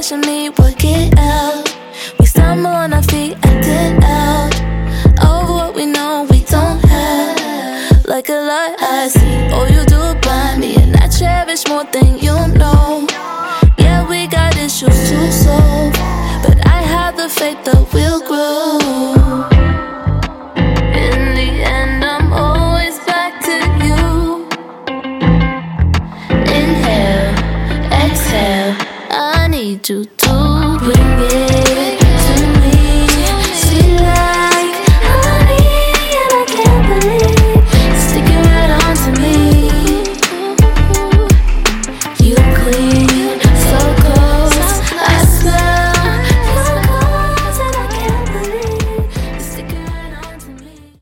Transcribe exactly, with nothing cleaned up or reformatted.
question me, work it out. We stumble on our feet, acting out over what we know we don't have. Like a lie I see, oh you do blind me, and I cherish more than you know. Yeah, we got issues to solve, but I have the faith that we'll